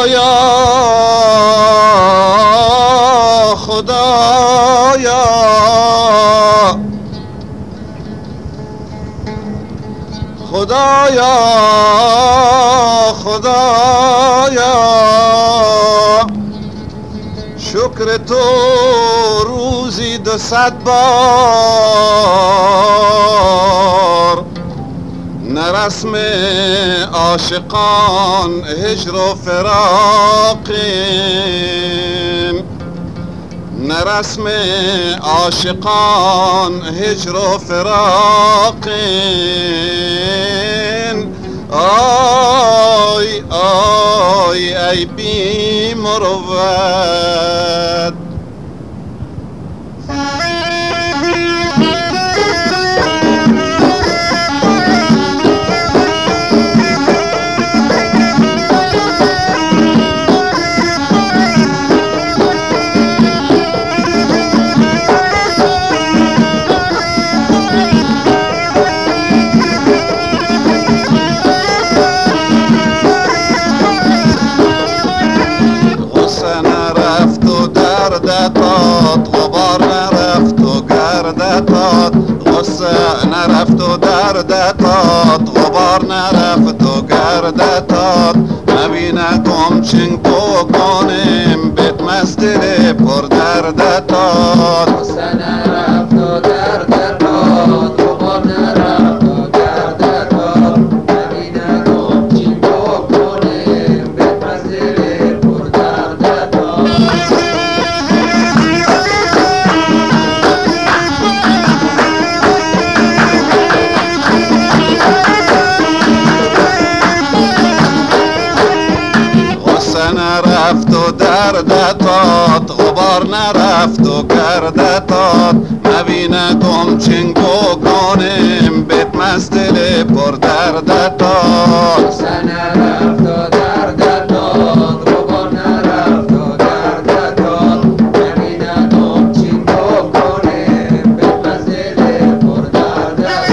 خدایا خدایا خدایا خدایا شکر تو روزی 200 بار نه رسم عاشقان هجر و فراقین نه رسم عاشقان هجر و فراقین آی آی ای بی مروت غبار نرفت و گردتات غصه نرفت و دردتات غبار نرفت و گردتات نبینکم چنگ بکنیم بیت مستر پر دردتات غصه نرفت و دردتات غبار نرفت و گردتات نبینکم چنگ بکنیم بیت مستر پر دردتات نرفت و دردتات غبار نرفت و گردتات مبینکم چنگ بکنیم بیت مستل پر دردتات غصه نرفت و دردتات غبار نرفت و گردتات مبینکم چنگ بکنیم بیت مستل پر دردتات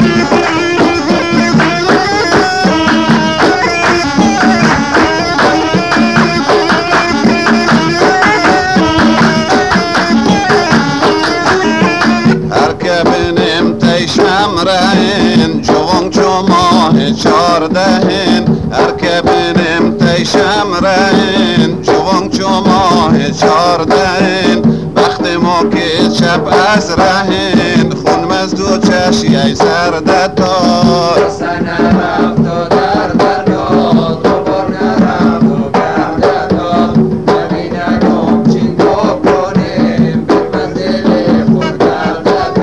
شمرهن جوان چو ماه 14 هر که بینم تی شمرهن جوان چو ماه 14 وقت ما که شب از رهن خون مزدو چشی سردتات غصه نرفت و دردتات غبار نرفت و گردتات نبینکم چنگ بکنیم بیت مستل پر دردتات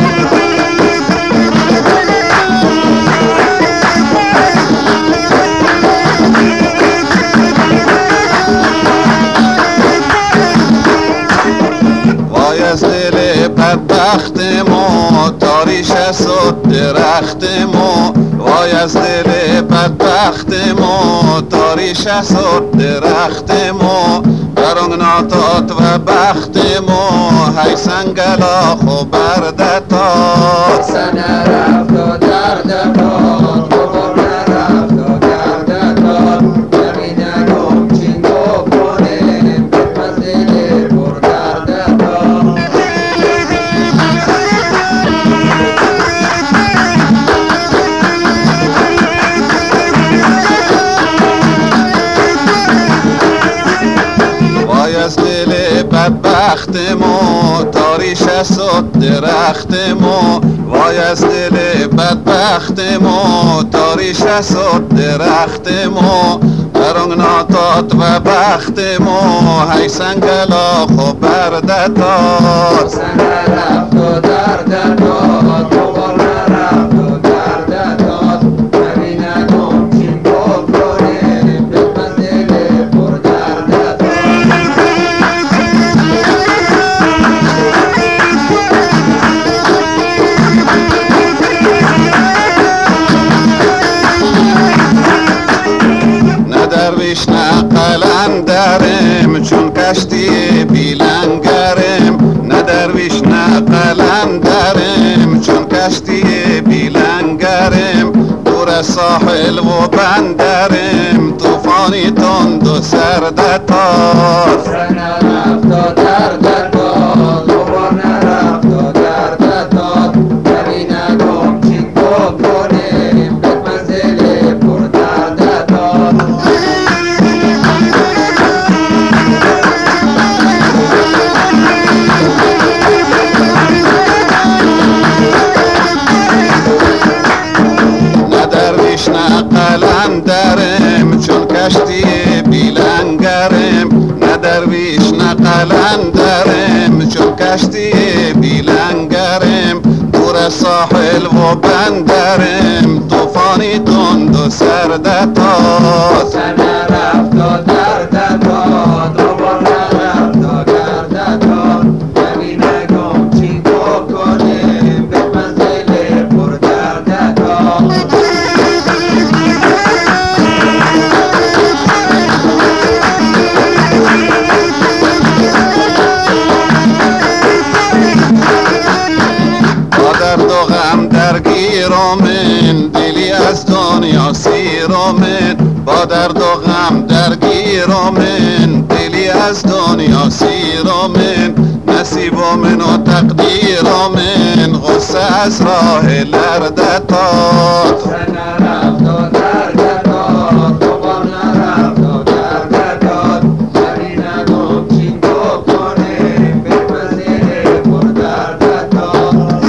وای از دل بدبخت ما تاریش سد درخت ما وای از دل بدبخت ما تاریش سد درخت ما برانگناتات و بخت ما هی سنگلا خو بردتات غصه نرفت و دردتات غبار نرفت و گردتات نبینکم چنگ بکنیم بیت مستل پر دردتات وای از دل بدبخت ما تاریش سد درخت ما وای از دل بدبخت ما تاریش سد درخت ما برانگناتات و بخت ما هی سنگلا خو بردتات غصه نرفت و دردتات غبار نرفت و گردتات نبینکم چنگ بکنیم بیت مستل پر دردتات نه درویش نه قلندرم چون کشتی بیلنگرم نه درویش نه قلندرم چون کشتی بیلنگرم دور ساحل و بندرم طوفان طوفانی تند و سرد تاز نرفت و درد داد غبار نرفت و درد داد کمی نگم چین بکنیم به منزل پر درد داد نه درویش نه قلندرم چون کشتی بیلنگرم نه درویش نه قلندرم چون کشتی بیلنگرم دور ساحل و بندرم طوفانی تند و سرد تاز نرفت و درد داد غبار نرفت و درد داد کمی نگم چین بکنیم به منزل پر درد داد با درد و غم درگیرامن دلی از دنیا سیرامن با درد و غم درگیرامن دلی از دنیا سیرامن نصیب من و تقدیرامن غصه از راه لرد تاز نرفت و درد داد غبار نرفت و درد داد کمی نگم چین بکنیم به منزل پر درد داد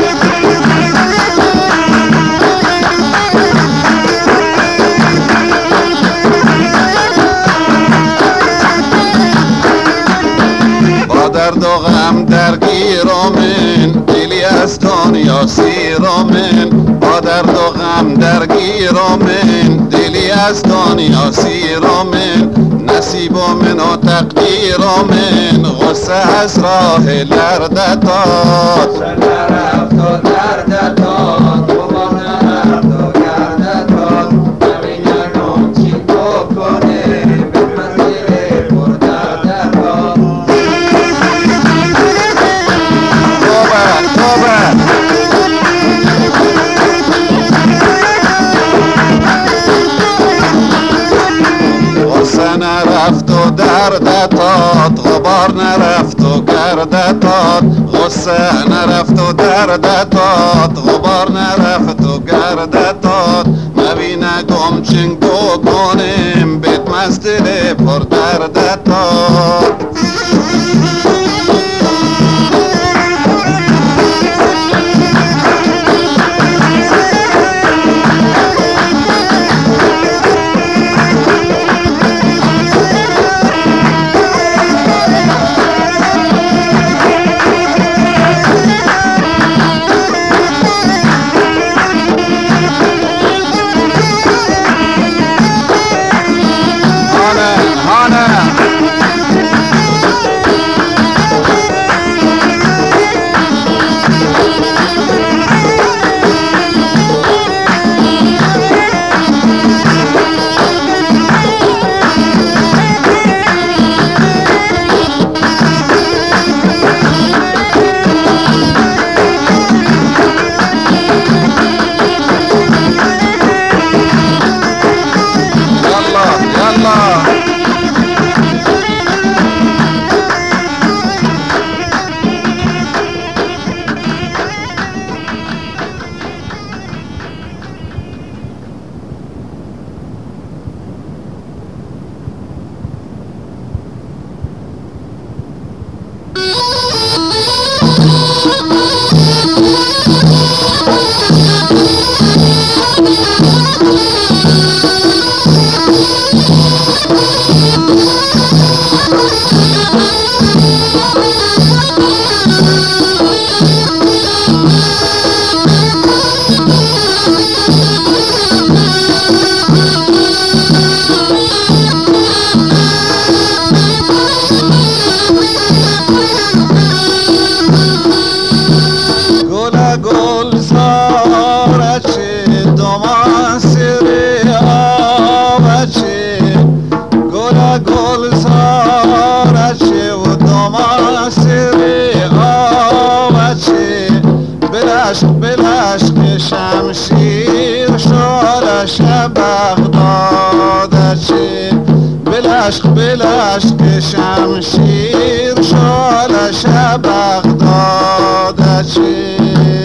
با درد و غم درگیرامن دلی از دنیا سیرامن با درد و غم درگیرامن دلی از دنیا سیرامن نصیب من و تقدیرامن غصه از راه لرد تاز نرفت و درد داد غبار نرفت و درد داد کمی نگم چین بکنیم به منزل پر درد داد توبه توبه غصه نرفت و درد داد غبار نرفت و گرد داد غصه نرفت و درد داد غبار نرفت و گرد داد مبینگم چنگ بکنیم بیت مزدل پر درد داد هانه هانه شمشیر شالش بغداد چی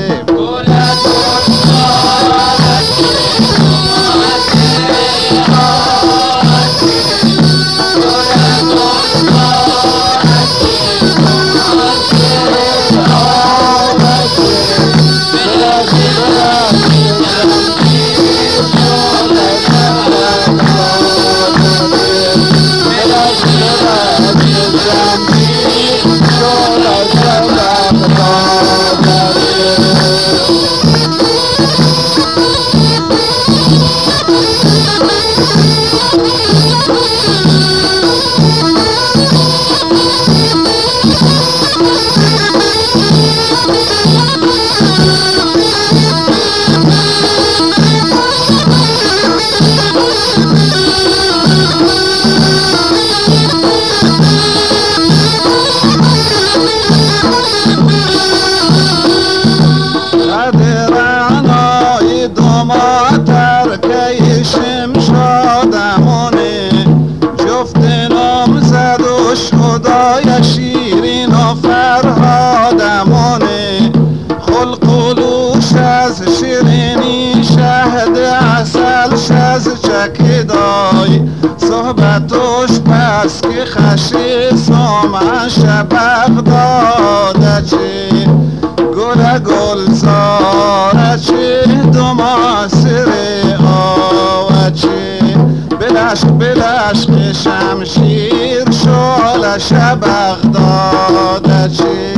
خدای شیرین و فرهادمانه خلقلوش از شیرینی شهد عسلش از چکیدای صحبتوش پس که خشی سامعش بغداد چی گل گلزار چی دو ماسر آوچی بلشق شمشیر شالش بغداد چی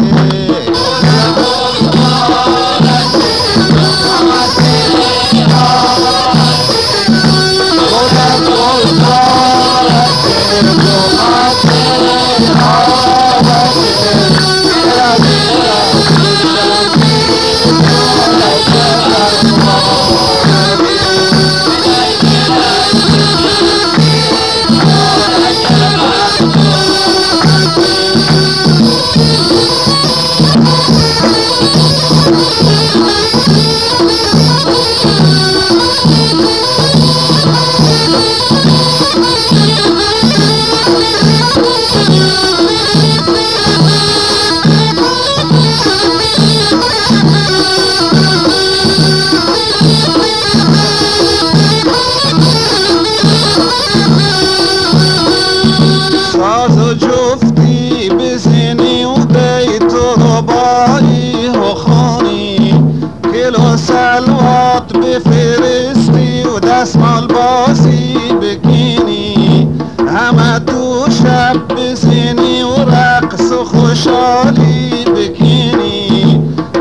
جفتی بزنی و بیت ربایی و خانی کلو سلوات بفرستی و دستمال بازی بگینی همه تو شب بزنی و رقص و خوشحالی بگینی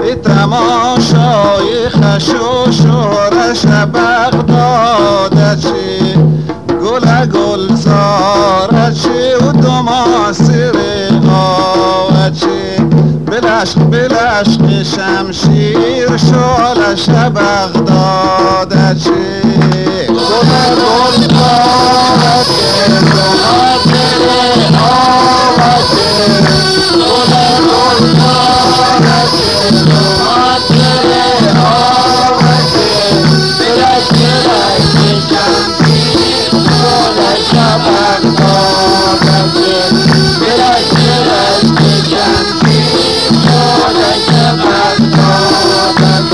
تماشای خش و شهرش بغداد چی گل گلزار چی و دو ماسر آوچی بلشق شمشیر شالش بغداد چی گل گلزار چی دو ماسر آوچی گل گلزار چی دو ماسر آوچی بلشق شمشیر شالش بغداد چی بلشق شمشیر شالش بغداد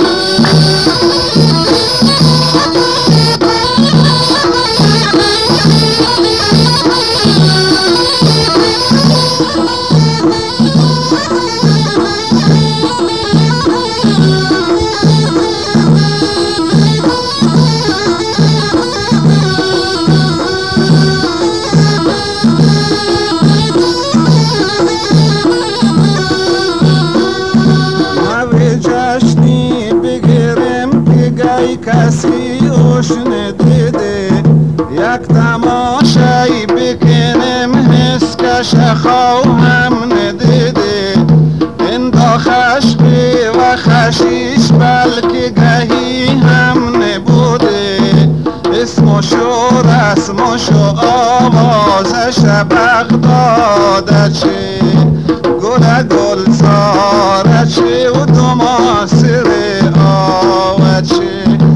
کسی اوش ندیده یک تماشایی بکنم حس کش خواهم ندیده انداخش به و خشیش بلکه گهی هم نبوده اسمش و رسمش و آوازش بغداد چه گل گلزار چه و دو ماسر آوچه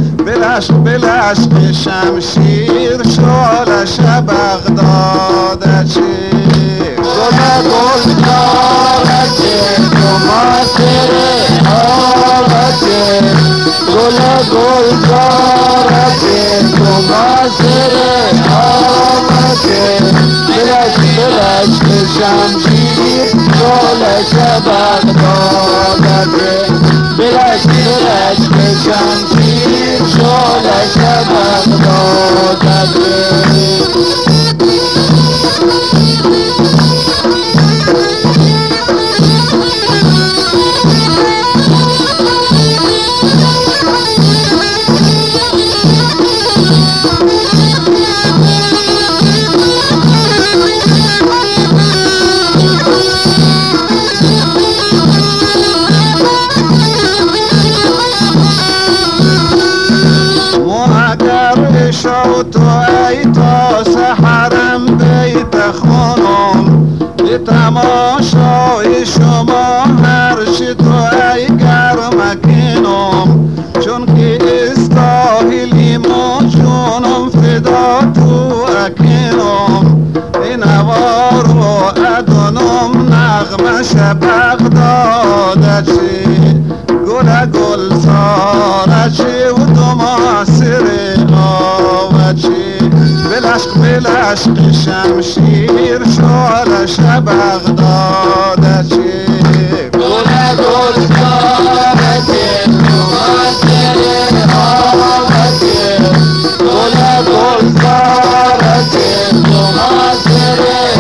بلشق شمشیر شالش بغداد چی تماشای شما هر چی تو ای گرمکینم چون که استاهلی ما جونم فدا تو اکینم این هوا رو ادونم نغمش بغداد چی گل ساره چی و تو معصر آوچی بلشق شمشیر شالش بغداد چی گل ساره چی تو معصر آوچی گل ساره چی تو معصر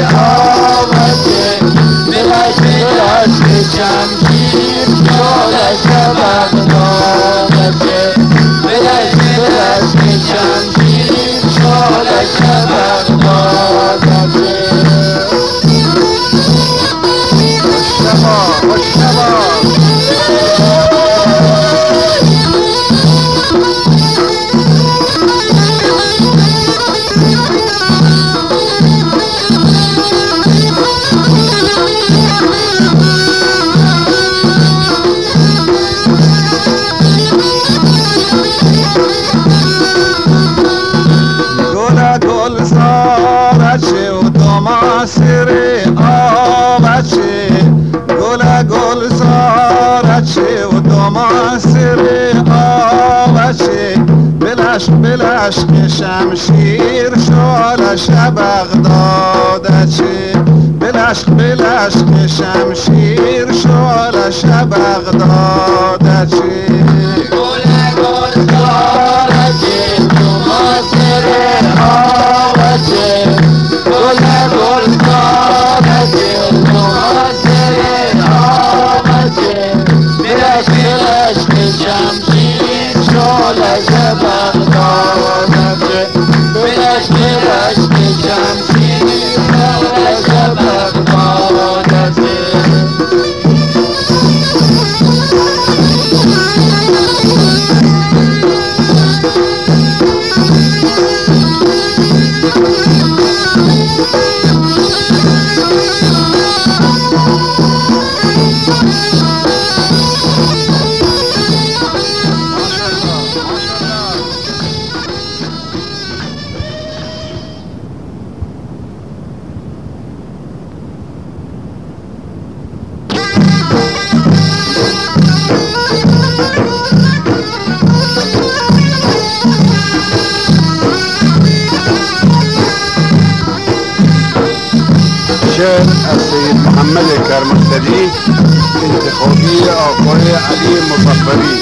آوچی بلشق شمشیر شالش بغداد چی بلشق شمشیر شالش بغداد چی بلشق شمشیر شالش بغداد چی بلشق شمشیر شالش بغداد چی گل ساره چی تو معصر آوچی گل ساره چی تو معصر آوچی بلشق شمشیر شالش بغداد چی بلشق شمشیر شالش بغداد چی شعر از سید محمد کرمستدی انتخابی آقای علی مظفری.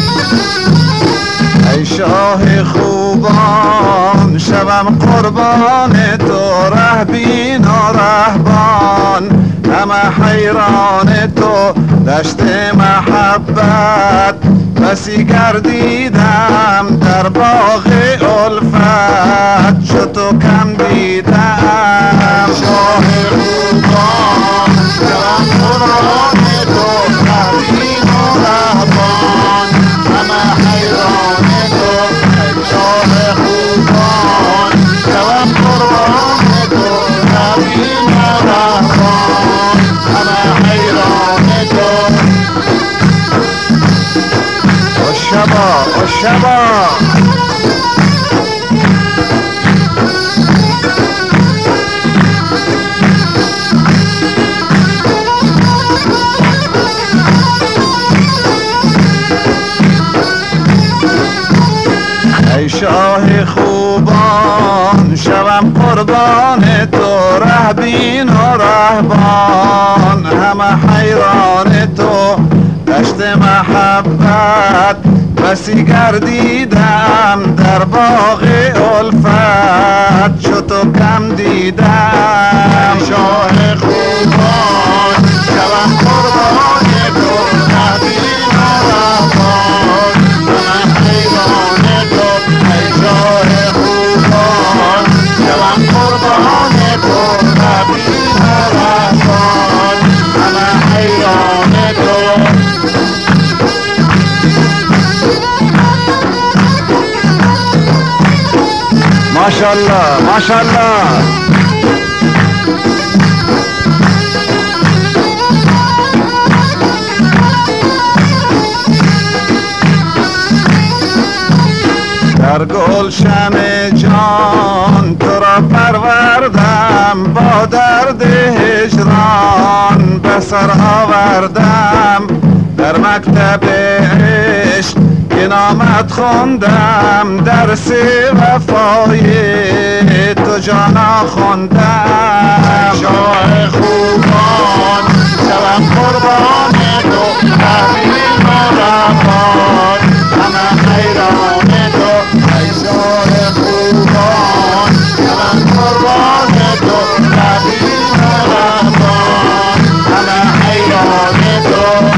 ای شاه خوبان شوم قربان تو رهبین و رهبان همه حیران تو دشت محبت بسی گردیدم در باغ الفت چو تو کم دیدم شاه خوبان شوم قربان تو رهبین و رهبان همه حیران تو ای شاه خوبان شوم قربان تو رهبین و رهبان همه حیران تو شبا شاه خوبان شوم قربان تو، رهبین و رهبان همه حیران تو. دشت محبت بسی گردیدم، در باغ الفت چو تو کم دیدم. شاه خوبان شوم قربان تو، رهبین و رهبان همه حیران تو. ای شاه خوبان شوم قربان تو، رهبین و رهبان همه حیران تو. ماشاءالله ماشاءالله. در گلشن جان تو را پروردم، با درد هجران به سر آوردم. در مکتب عشق که نامت خوندم، درس وفای تو جانا خوندم. شاه خوبان شوم قربان تو، رهبین و رهبان همه حیران تو. ای شاه خوبان شوم قربان تو، رهبین و رهبان همه حیران تو.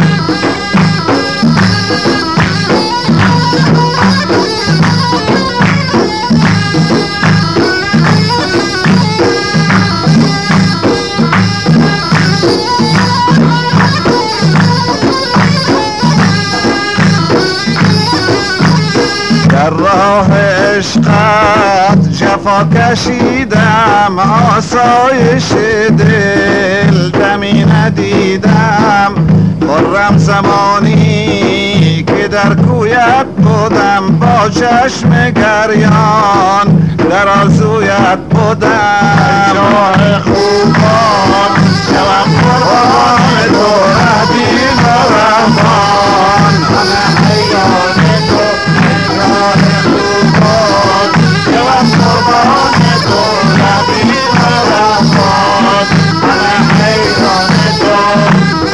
در راه عشقت جفا کشیدم، آسایش دل دمی ندیدم. خرم زمانی که در کویت بودم، با چشم گریان در آرزویت بودم. شاه خوبان شوم قربان تو، رهبین و رهبان همه حیران تو. شاه خوبان شوم قربان تو، رهبین و رهبان همه حیران تو.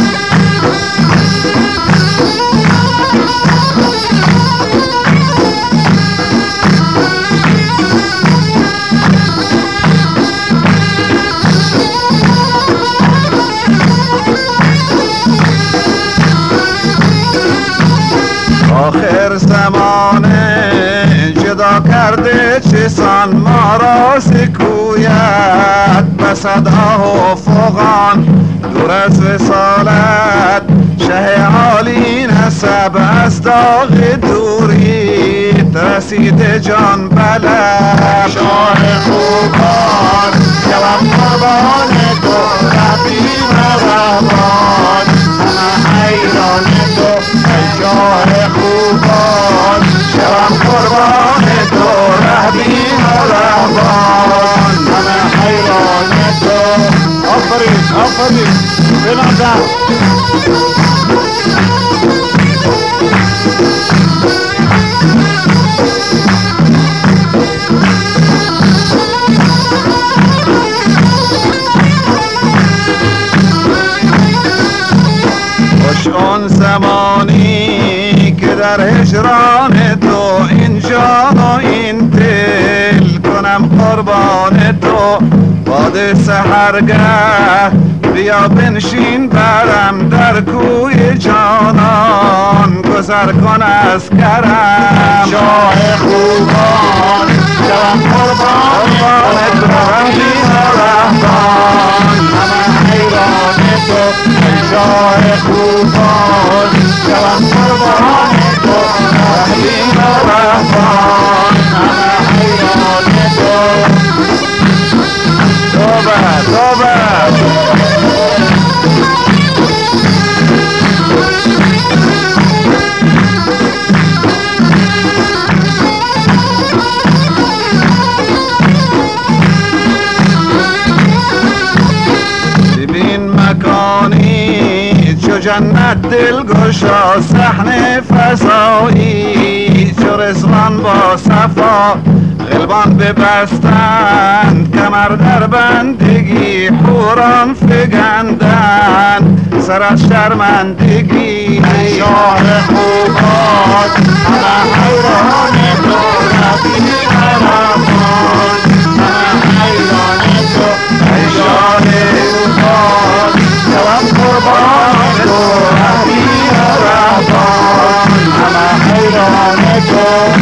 آخر زمانه جدا کرده چسان، ما را سکویت به صدا و فغان. دور از وصالت شه عالی نسب، از داغ دوریت رسید جان بلد. شاه خوبان شوم قربان تو، رهبین و رهبان همه حیران تو. ای شاه خوبان شوم قربان تو، رهبین و رهبان همه حیران تو. آفرین آفرین بنازم. خوش آن زمانی که در هجران تو، این جان و این دل کنم قربان تو. باد سحرگه بیا بنشین برم، در کوی جانان گذر کن از کرم. شاه خوبان شوم قربان تو، رهبین و رهبان همه حیران تو. ای شاه خوبان شوم قربان تو، رهبین و رهبان همه حیران تو. توبه توبه. ببین مکانی چو جنت دلگشا، صحن فضایی چو چو رضوان با صفا غلبان ببستند کمر در بندگی حوران فگندند سر از شرمندگی ای شاه خوبان همه حیران تو رفیق رحمان همه حیران تو ای شاه خوبان شوم قربان تو رفیق رحمان همه حیران تو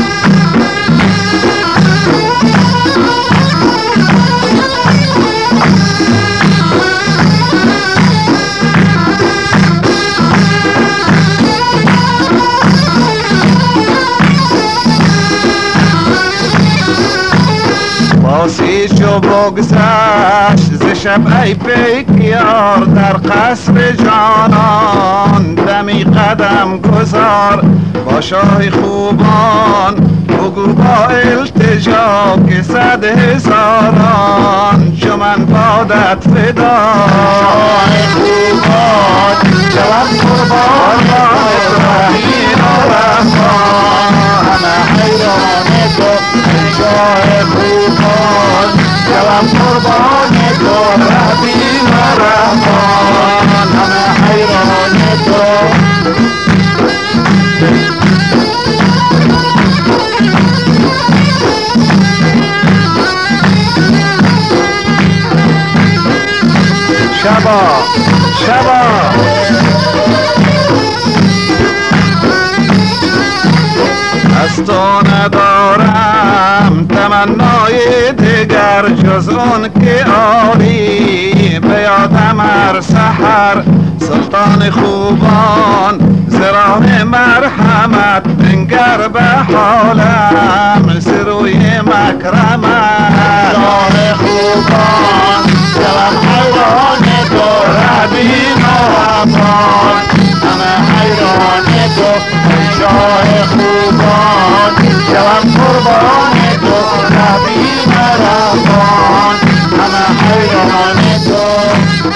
باسی چو بگذشت ز شب ای پیکیار در قصر جانان دمی قدم گذار با شاه خوبان بگو با التجا که 100 هزاران چو من بادت فدا شاه خوبان شوم قربان رحیم و رحمان همه حیران تو شاه خوبان شوم قربان تو رحیم و رحمان همه حیران تو شبا شبا از تو ندارم تمنای دگر جز اون که آری به یادم هر سحر سلطان خوبان ز راه مرحمت بنگر به حالم ز روی مکرمت شاه خوبان شوم حیران تو رحیم و رحمان همه حیران تو ای شاه خوبان شوم قربان تو رحیم و رحمان همه حیران تو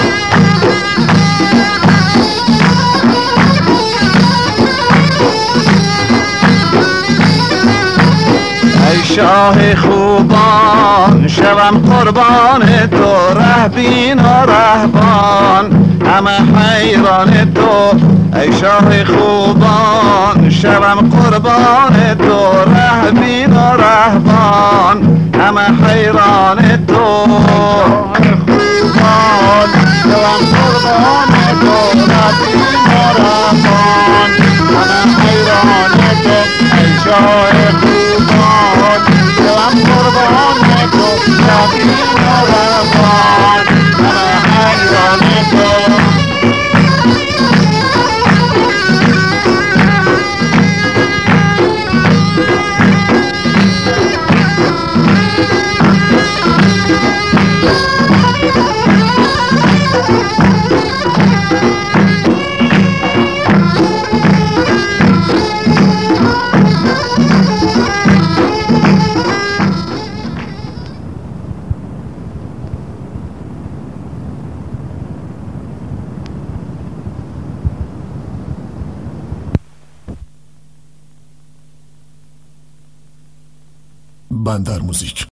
ای شاه خوبان شوم قربان تو رهبین و رهبان همه حیران تو ای شاه خوبان شوم قربان تو رهبین و رهبان همه حیران تو خوبان شوم قربان تو رهبین و رهبان همه حیران تو ای شاه خوبان شوم قربان تو رهبین و رهبان همه حیران تو بندر موزیک.